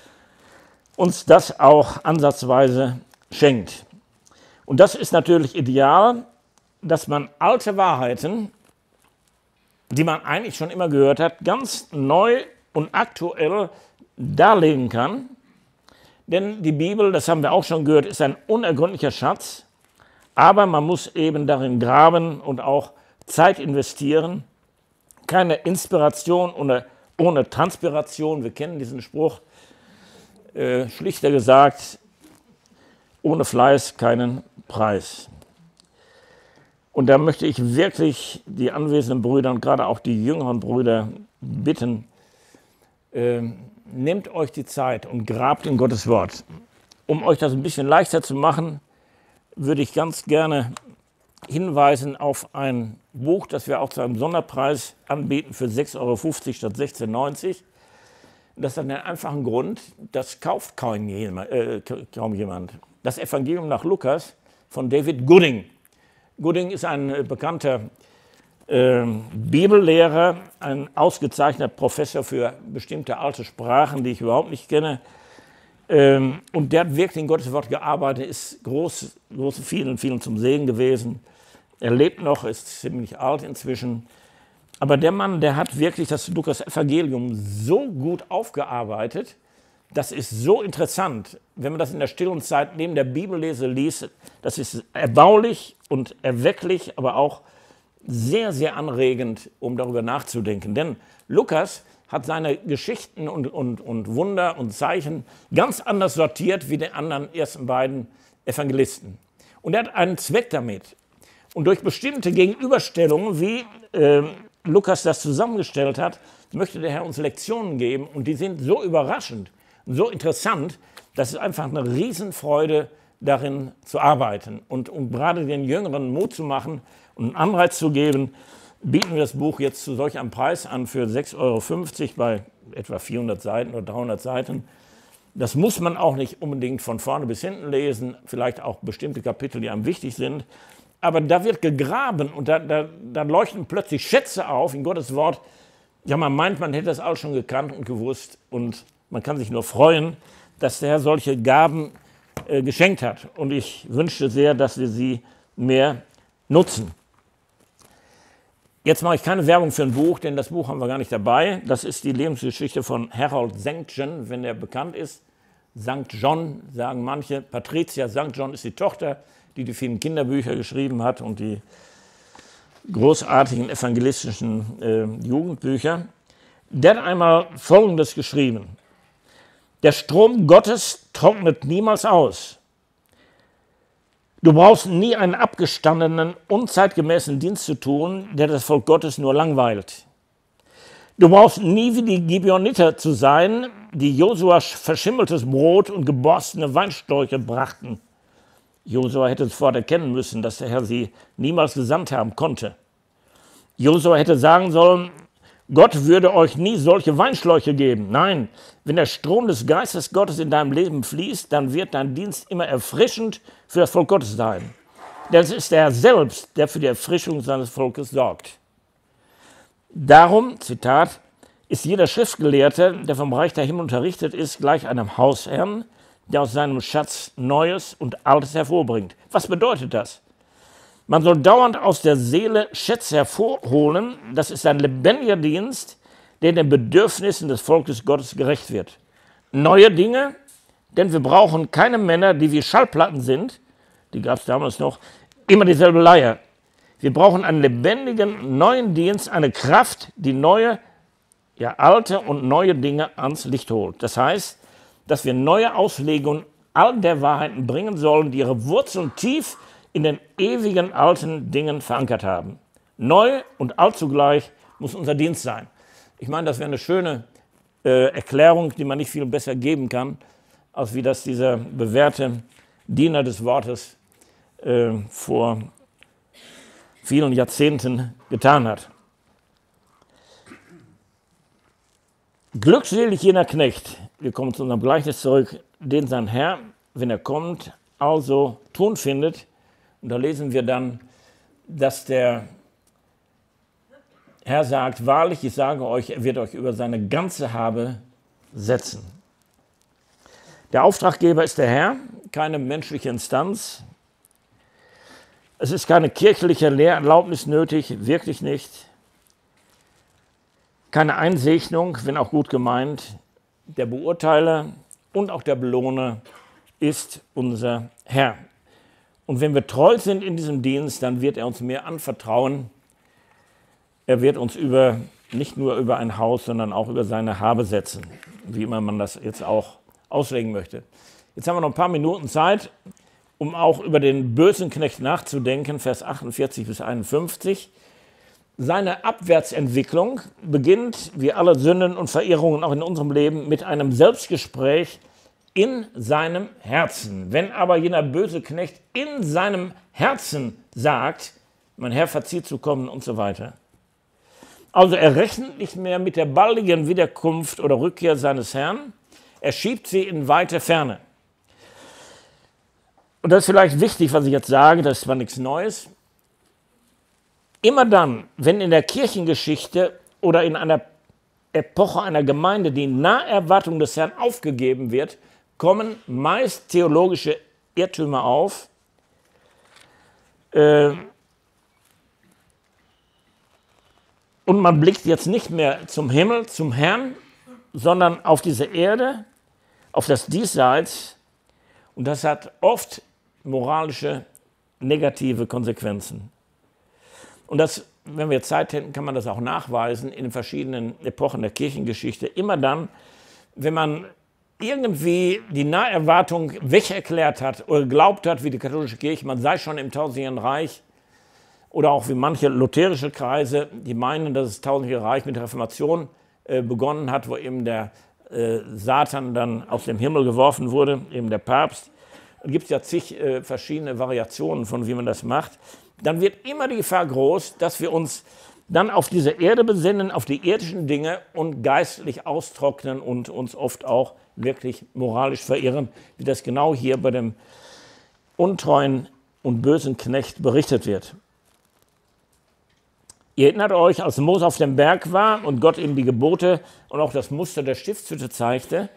uns das auch ansatzweise schenkt. Und das ist natürlich ideal, dass man alte Wahrheiten, die man eigentlich schon immer gehört hat, ganz neu und aktuell darlegen kann. Denn die Bibel, das haben wir auch schon gehört, ist ein unergründlicher Schatz, aber man muss eben darin graben und auch Zeit investieren. Keine Inspiration ohne Transpiration, wir kennen diesen Spruch, schlichter gesagt, ohne Fleiß keinen Preis. Und da möchte ich wirklich die anwesenden Brüder und gerade auch die jüngeren Brüder bitten, nehmt euch die Zeit und grabt in Gottes Wort. Um euch das ein bisschen leichter zu machen, würde ich ganz gerne hinweisen auf ein Buch, das wir auch zu einem Sonderpreis anbieten für 6,50 € statt 16,90 €. Das hat einen einfachen Grund, das kauft kaum jemand. Das Evangelium nach Lukas von David Gooding. Gooding ist ein bekannter Bibellehrer, ein ausgezeichneter Professor für bestimmte alte Sprachen, die ich überhaupt nicht kenne. Und der hat wirklich in Gottes Wort gearbeitet, ist vielen zum Segen gewesen. Er lebt noch, ist ziemlich alt inzwischen. Aber der Mann, der hat wirklich das Lukas-Evangelium so gut aufgearbeitet, das ist so interessant, wenn man das in der stillen Zeit neben der Bibellese liest. Das ist erbaulich und erwecklich, aber auch sehr, sehr anregend, um darüber nachzudenken. Denn Lukas hat seine Geschichten und Wunder und Zeichen ganz anders sortiert wie die anderen ersten beiden Evangelisten. Und er hat einen Zweck damit. Und durch bestimmte Gegenüberstellungen, wie Lukas das zusammengestellt hat, möchte der Herr uns Lektionen geben. Und die sind so überraschend, so interessant, dass es einfach eine Riesenfreude darin zu arbeiten. Und um gerade den Jüngeren Mut zu machen und einen Anreiz zu geben, bieten wir das Buch jetzt zu solch einem Preis an für 6,50 € bei etwa 400 Seiten oder 300 Seiten. Das muss man auch nicht unbedingt von vorne bis hinten lesen, vielleicht auch bestimmte Kapitel, die einem wichtig sind. Aber da wird gegraben und da leuchten plötzlich Schätze auf in Gottes Wort. Ja, man meint, man hätte das alles schon gekannt und gewusst. Und man kann sich nur freuen, dass der Herr solche Gaben geschenkt hat. Und ich wünschte sehr, dass wir sie mehr nutzen. Jetzt mache ich keine Werbung für ein Buch, denn das Buch haben wir gar nicht dabei. Das ist die Lebensgeschichte von Harold St. John, wenn er bekannt ist. St. John sagen manche. Patricia St. John ist die Tochter, die vielen Kinderbücher geschrieben hat und die großartigen evangelistischen Jugendbücher. Der hat einmal Folgendes geschrieben: Der Strom Gottes trocknet niemals aus. Du brauchst nie einen abgestandenen, unzeitgemäßen Dienst zu tun, der das Volk Gottes nur langweilt. Du brauchst nie wie die Gibeoniter zu sein, die Josua verschimmeltes Brot und geborstene Weinsträuche brachten. Josua hätte sofort erkennen müssen, dass der Herr sie niemals gesandt haben konnte. Josua hätte sagen sollen, Gott würde euch nie solche Weinschläuche geben. Nein, wenn der Strom des Geistes Gottes in deinem Leben fließt, dann wird dein Dienst immer erfrischend für das Volk Gottes sein. Denn es ist der Herr selbst, der für die Erfrischung seines Volkes sorgt. Darum, Zitat, ist jeder Schriftgelehrte, der vom Reich der Himmel unterrichtet ist, gleich einem Hausherrn, der aus seinem Schatz Neues und Altes hervorbringt. Was bedeutet das? Man soll dauernd aus der Seele Schätze hervorholen. Das ist ein lebendiger Dienst, der den Bedürfnissen des Volkes Gottes gerecht wird. Neue Dinge, denn wir brauchen keine Männer, die wie Schallplatten sind, die gab es damals noch, immer dieselbe Leier. Wir brauchen einen lebendigen, neuen Dienst, eine Kraft, die neue, ja alte und neue Dinge ans Licht holt. Das heißt, dass wir neue Auslegungen all der Wahrheiten bringen sollen, die ihre Wurzeln tief in den ewigen alten Dingen verankert haben. Neu und alt zugleich muss unser Dienst sein. Ich meine, das wäre eine schöne Erklärung, die man nicht viel besser geben kann, als wie das dieser bewährte Diener des Wortes vor vielen Jahrzehnten getan hat. Glückselig jener Knecht, wir kommen zu unserem Gleichnis zurück, den sein Herr, wenn er kommt, also tun findet. Und da lesen wir dann, dass der Herr sagt, wahrlich, ich sage euch, er wird euch über seine ganze Habe setzen. Der Auftraggeber ist der Herr, keine menschliche Instanz. Es ist keine kirchliche Lehrerlaubnis nötig, wirklich nicht. Keine Einsegnung, wenn auch gut gemeint. Der Beurteiler und auch der Belohner ist unser Herr. Und wenn wir treu sind in diesem Dienst, dann wird er uns mehr anvertrauen. Er wird uns nicht nur über ein Haus, sondern auch über seine Habe setzen, wie immer man das jetzt auch auslegen möchte. Jetzt haben wir noch ein paar Minuten Zeit, um auch über den bösen Knecht nachzudenken, Vers 48 bis 51. Seine Abwärtsentwicklung beginnt, wie alle Sünden und Verirrungen auch in unserem Leben, mit einem Selbstgespräch in seinem Herzen. Wenn aber jener böse Knecht in seinem Herzen sagt, mein Herr verzieht zu kommen und so weiter. Also er rechnet nicht mehr mit der baldigen Wiederkunft oder Rückkehr seines Herrn, er schiebt sie in weite Ferne. Und das ist vielleicht wichtig, was ich jetzt sage, das ist zwar nichts Neues. Immer dann, wenn in der Kirchengeschichte oder in einer Epoche einer Gemeinde die Naherwartung des Herrn aufgegeben wird, kommen meist theologische Irrtümer auf. Und man blickt jetzt nicht mehr zum Himmel, zum Herrn, sondern auf diese Erde, auf das Diesseits. Und das hat oft moralische, negative Konsequenzen. Und das, wenn wir Zeit hätten, kann man das auch nachweisen in den verschiedenen Epochen der Kirchengeschichte. Immer dann, wenn man irgendwie die Naherwartung wegerklärt hat oder geglaubt hat, wie die katholische Kirche, man sei schon im tausendjährigen Reich, oder auch wie manche lutherische Kreise, die meinen, dass das tausendjährige Reich mit der Reformation begonnen hat, wo eben der Satan dann aus dem Himmel geworfen wurde, eben der Papst. Es gibt ja zig verschiedene Variationen von, wie man das macht. Dann wird immer die Gefahr groß, dass wir uns dann auf diese Erde besinnen, auf die irdischen Dinge und geistlich austrocknen und uns oft auch wirklich moralisch verirren, wie das genau hier bei dem untreuen und bösen Knecht berichtet wird. Ihr erinnert euch, als Mose auf dem Berg war und Gott ihm die Gebote und auch das Muster der Stiftshütte zeigte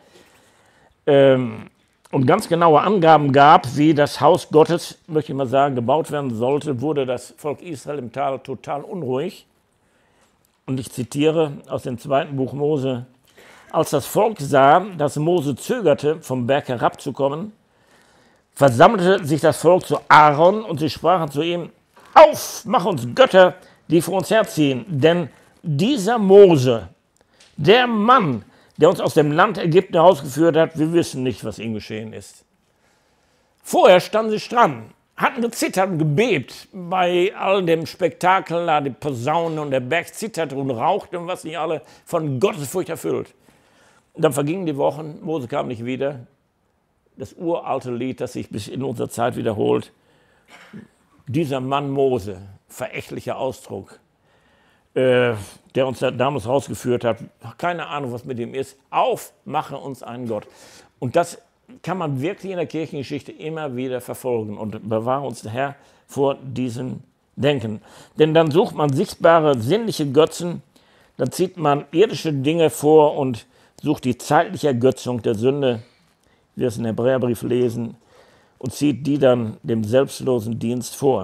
und ganz genaue Angaben gab, wie das Haus Gottes, möchte ich mal sagen, gebaut werden sollte, wurde das Volk Israel im Tal total unruhig. Und ich zitiere aus dem 2. Buch Mose: Als das Volk sah, dass Mose zögerte, vom Berg herabzukommen, versammelte sich das Volk zu Aaron und sie sprachen zu ihm: Auf, mach uns Götter, die vor uns herziehen, denn dieser Mose, der Mann, der uns aus dem Land Ägypten herausgeführt hat, wir wissen nicht, was ihm geschehen ist. Vorher standen sie dran, hatten gezittert und gebebt bei all dem Spektakel, da die Posaunen und der Berg zitterte und rauchte und was nicht alle, von Gottesfurcht erfüllt. Und dann vergingen die Wochen, Mose kam nicht wieder. Das uralte Lied, das sich bis in unsere Zeit wiederholt. Dieser Mann Mose, verächtlicher Ausdruck, der uns damals rausgeführt hat, keine Ahnung, was mit ihm ist, auf, mache uns einen Gott. Und das kann man wirklich in der Kirchengeschichte immer wieder verfolgen und bewahre uns der Herr vor diesem Denken. Denn dann sucht man sichtbare, sinnliche Götzen, dann zieht man irdische Dinge vor und sucht die zeitliche Ergötzung der Sünde, wie wir es im Hebräerbrief lesen, und zieht die dann dem selbstlosen Dienst vor.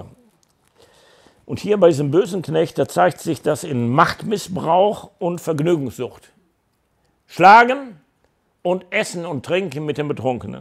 Und hier bei diesem bösen Knecht, da zeigt sich das in Machtmissbrauch und Vergnügungssucht. Schlagen und Essen und Trinken mit den Betrunkenen.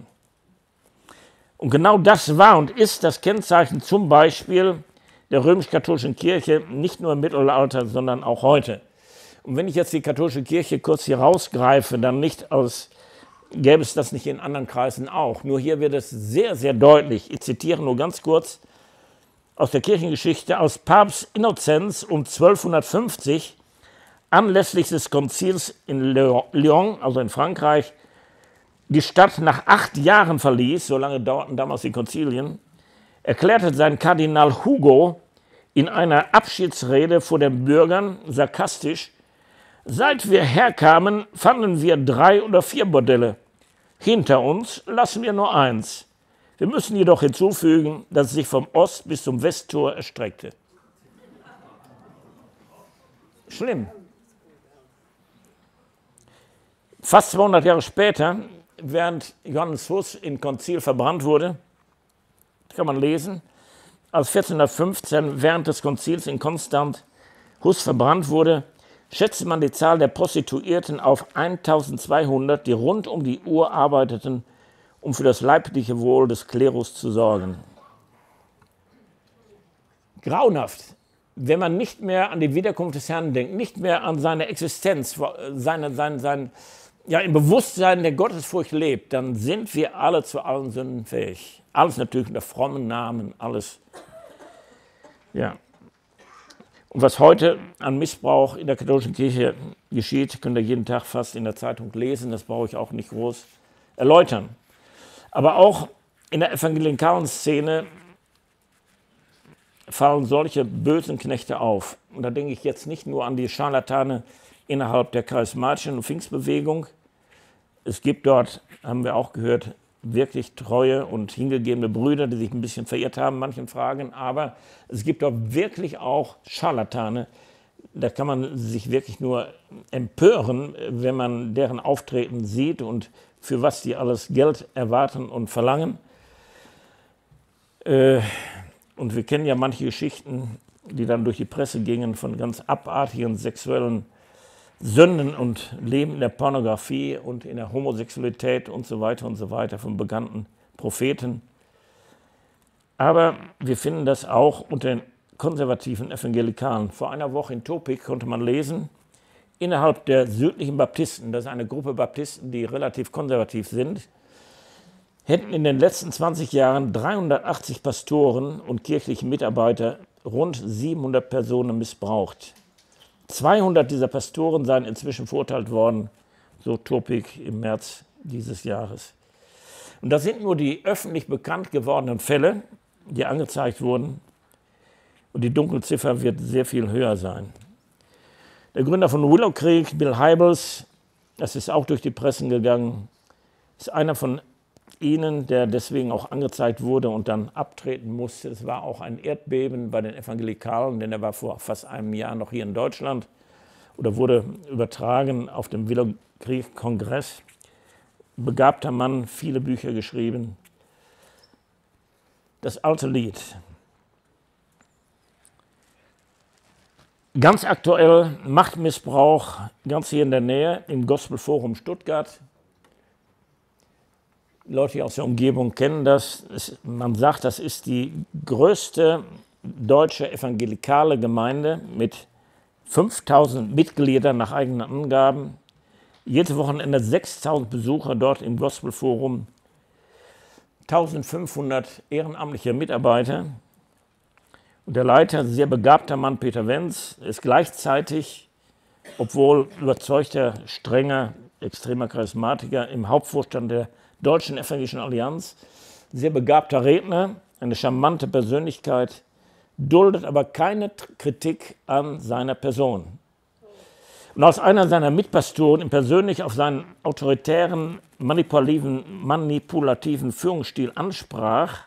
Und genau das war und ist das Kennzeichen zum Beispiel der römisch-katholischen Kirche, nicht nur im Mittelalter, sondern auch heute. Und wenn ich jetzt die katholische Kirche kurz hier rausgreife, dann nicht aus, gäbe es das nicht in anderen Kreisen auch. Nur hier wird es sehr, sehr deutlich. Ich zitiere nur ganz kurz aus der Kirchengeschichte: Als Papst Innozenz um 1250 anlässlich des Konzils in Lyon, also in Frankreich, die Stadt nach 8 Jahren verließ, so lange dauerten damals die Konzilien, erklärte sein Kardinal Hugo in einer Abschiedsrede vor den Bürgern sarkastisch: Seit wir herkamen, fanden wir 3 oder 4 Bordelle. Hinter uns lassen wir nur 1. Wir müssen jedoch hinzufügen, dass es sich vom Ost- bis zum Westtor erstreckte. Schlimm. Fast 200 Jahre später, während Johannes Hus im Konzil verbrannt wurde, kann man lesen, als 1415 während des Konzils in Konstanz Hus verbrannt wurde, schätzte man die Zahl der Prostituierten auf 1200, die rund um die Uhr arbeiteten, um für das leibliche Wohl des Klerus zu sorgen. Grauenhaft, wenn man nicht mehr an die Wiederkunft des Herrn denkt, nicht mehr an seine Existenz, im Bewusstsein der Gottesfurcht lebt, dann sind wir alle zu allen Sünden fähig. Alles natürlich unter frommen Namen, alles. Ja. Und was heute an Missbrauch in der katholischen Kirche geschieht, könnt ihr jeden Tag fast in der Zeitung lesen, das brauche ich auch nicht groß erläutern. Aber auch in der evangelikalen Szene fallen solche bösen Knechte auf. Und da denke ich jetzt nicht nur an die Scharlatane innerhalb der charismatischen und Pfingstbewegung. Es gibt dort, haben wir auch gehört, wirklich treue und hingegebene Brüder, die sich ein bisschen verirrt haben in manchen Fragen. Aber es gibt dort wirklich auch Scharlatane. Da kann man sich wirklich nur empören, wenn man deren Auftreten sieht und für was die alles Geld erwarten und verlangen. Und wir kennen ja manche Geschichten, die dann durch die Presse gingen, von ganz abartigen sexuellen Sünden und Leben in der Pornografie und in der Homosexualität und so weiter von bekannten Propheten. Aber wir finden das auch unter den konservativen Evangelikalen. Vor einer Woche in Topik konnte man lesen, innerhalb der südlichen Baptisten, das ist eine Gruppe Baptisten, die relativ konservativ sind, hätten in den letzten 20 Jahren 380 Pastoren und kirchliche Mitarbeiter rund 700 Personen missbraucht. 200 dieser Pastoren seien inzwischen verurteilt worden, so Topik im März dieses Jahres. Und das sind nur die öffentlich bekannt gewordenen Fälle, die angezeigt wurden. Und die Dunkelziffer wird sehr viel höher sein. Der Gründer von Willow Creek, Bill Hybels, das ist auch durch die Pressen gegangen, ist einer von ihnen, der deswegen auch angezeigt wurde und dann abtreten musste. Es war auch ein Erdbeben bei den Evangelikalen, denn er war vor fast einem Jahr noch hier in Deutschland oder wurde übertragen auf dem Willow Creek Kongress. Begabter Mann, viele Bücher geschrieben. Das alte Lied. Ganz aktuell Machtmissbrauch, ganz hier in der Nähe, im Gospel Forum Stuttgart. Leute hier aus der Umgebung kennen das. Man sagt, das ist die größte deutsche evangelikale Gemeinde mit 5000 Mitgliedern nach eigenen Angaben. Jedes Wochenende 6000 Besucher dort im Gospel Forum, 1500 ehrenamtliche Mitarbeiter. Und der Leiter, ein sehr begabter Mann, Peter Wenz, ist gleichzeitig, obwohl überzeugter, strenger, extremer Charismatiker, im Hauptvorstand der Deutschen Evangelischen Allianz, sehr begabter Redner, eine charmante Persönlichkeit, duldet aber keine Kritik an seiner Person. Und als einer seiner Mitpastoren ihn persönlich auf seinen autoritären, manipulativen Führungsstil ansprach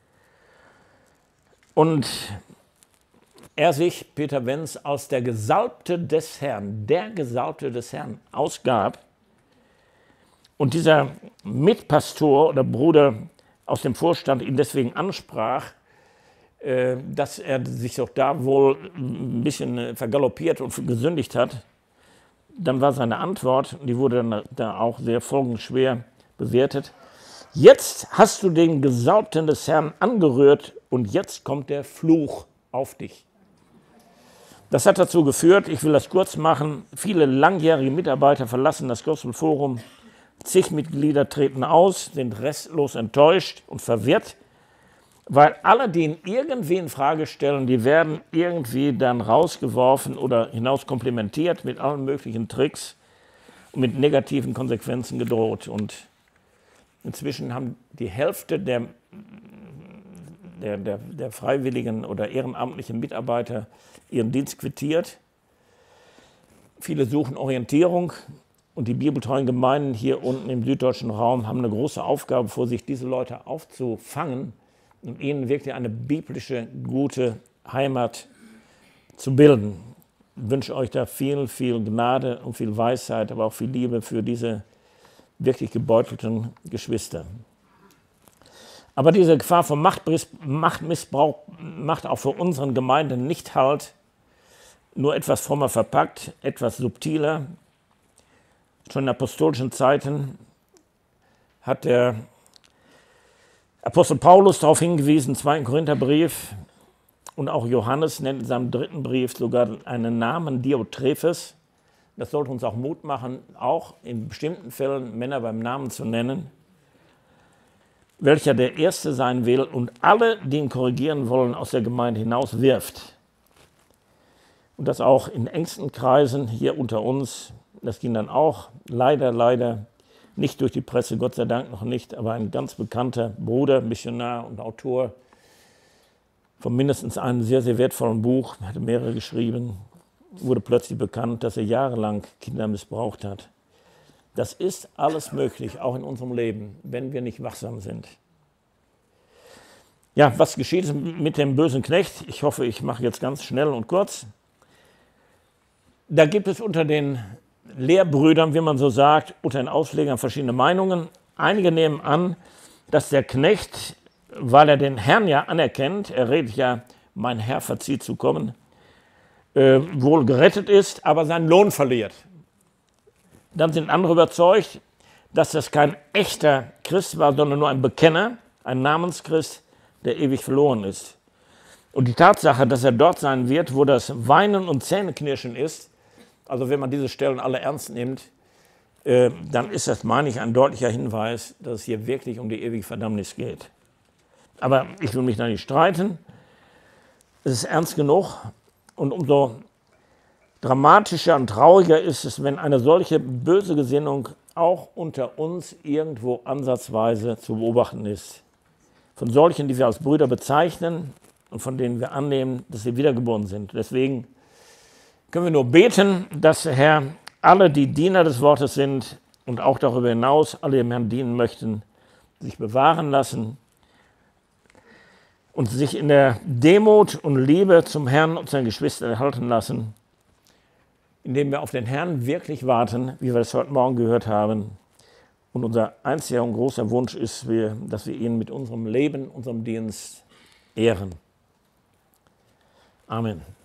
und er sich, Peter Wenz, als der Gesalbte des Herrn, ausgab, und dieser Mitpastor oder Bruder aus dem Vorstand ihn deswegen ansprach, dass er sich doch da wohl ein bisschen vergaloppiert und gesündigt hat, dann war seine Antwort, die wurde dann da auch sehr folgenschwer bewertet: Jetzt hast du den Gesalbten des Herrn angerührt und jetzt kommt der Fluch auf dich. Das hat dazu geführt, ich will das kurz machen, viele langjährige Mitarbeiter verlassen das Gospel Forum. Zig Mitglieder treten aus, sind restlos enttäuscht und verwirrt, weil alle, die ihn irgendwie in Frage stellen, die werden irgendwie dann rausgeworfen oder hinaus komplimentiert mit allen möglichen Tricks und mit negativen Konsequenzen gedroht. Und inzwischen haben die Hälfte der freiwilligen oder ehrenamtlichen Mitarbeiter ihren Dienst quittiert. Viele suchen Orientierung. Und die bibeltreuen Gemeinden hier unten im süddeutschen Raum haben eine große Aufgabe vor sich, diese Leute aufzufangen und ihnen wirklich eine biblische, gute Heimat zu bilden. Ich wünsche euch da viel, viel Gnade und viel Weisheit, aber auch viel Liebe für diese wirklich gebeutelten Geschwister. Aber diese Gefahr von Machtmissbrauch macht auch für unseren Gemeinden nicht Halt, nur etwas frommer verpackt, etwas subtiler. Schon in apostolischen Zeiten hat der Apostel Paulus darauf hingewiesen, im 2. Korintherbrief, und auch Johannes nennt in seinem 3. Brief sogar einen Namen, Diotrephes. Das sollte uns auch Mut machen, auch in bestimmten Fällen Männer beim Namen zu nennen, welcher der Erste sein will und alle, die ihn korrigieren wollen, aus der Gemeinde hinaus wirft. Und das auch in engsten Kreisen hier unter uns. Das ging dann auch leider nicht durch die Presse, Gott sei Dank noch nicht, aber ein ganz bekannter Bruder, Missionar und Autor von mindestens einem sehr, sehr wertvollen Buch, hatte mehrere geschrieben, wurde plötzlich bekannt, dass er jahrelang Kinder missbraucht hat. Das ist alles möglich, auch in unserem Leben, wenn wir nicht wachsam sind. Ja, was geschieht mit dem bösen Knecht? Ich hoffe, ich mache jetzt ganz schnell und kurz. Da gibt es unter den Lehrbrüdern, wie man so sagt, unter den Auslegern verschiedene Meinungen. Einige nehmen an, dass der Knecht, weil er den Herrn ja anerkennt, er redet ja, mein Herr verzieht zu kommen, wohl gerettet ist, aber seinen Lohn verliert. Dann sind andere überzeugt, dass das kein echter Christ war, sondern nur ein Bekenner, ein Namenschrist, der ewig verloren ist. Und die Tatsache, dass er dort sein wird, wo das Weinen und Zähneknirschen ist, also wenn man diese Stellen alle ernst nimmt, dann ist das, meine ich, ein deutlicher Hinweis, dass es hier wirklich um die ewige Verdammnis geht. Aber ich will mich da nicht streiten. Es ist ernst genug und umso dramatischer und trauriger ist es, wenn eine solche böse Gesinnung auch unter uns irgendwo ansatzweise zu beobachten ist. Von solchen, die wir als Brüder bezeichnen und von denen wir annehmen, dass sie wiedergeboren sind. Deswegen können wir nur beten, dass der Herr alle, die Diener des Wortes sind und auch darüber hinaus alle dem Herrn dienen möchten, sich bewahren lassen und sich in der Demut und Liebe zum Herrn und seinen Geschwistern erhalten lassen, indem wir auf den Herrn wirklich warten, wie wir das heute Morgen gehört haben. Und unser einziger und großer Wunsch ist, dass wir ihn mit unserem Leben, unserem Dienst ehren. Amen.